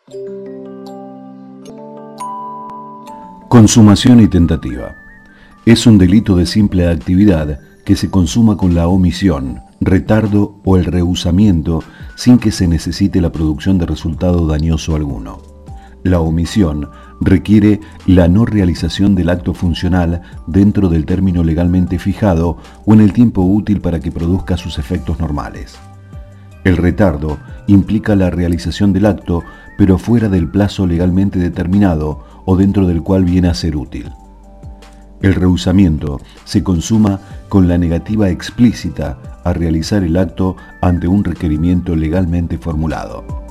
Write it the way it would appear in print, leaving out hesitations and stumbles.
Consumación y tentativa. Es un delito de simple actividad que se consuma con la omisión, retardo o el rehusamiento sin que se necesite la producción de resultado dañoso alguno. La omisión requiere la no realización del acto funcional dentro del término legalmente fijado o en el tiempo útil para que produzca sus efectos normales. El retardo implica la realización del acto, pero fuera del plazo legalmente determinado o dentro del cual viene a ser útil. El rehusamiento se consuma con la negativa explícita a realizar el acto ante un requerimiento legalmente formulado.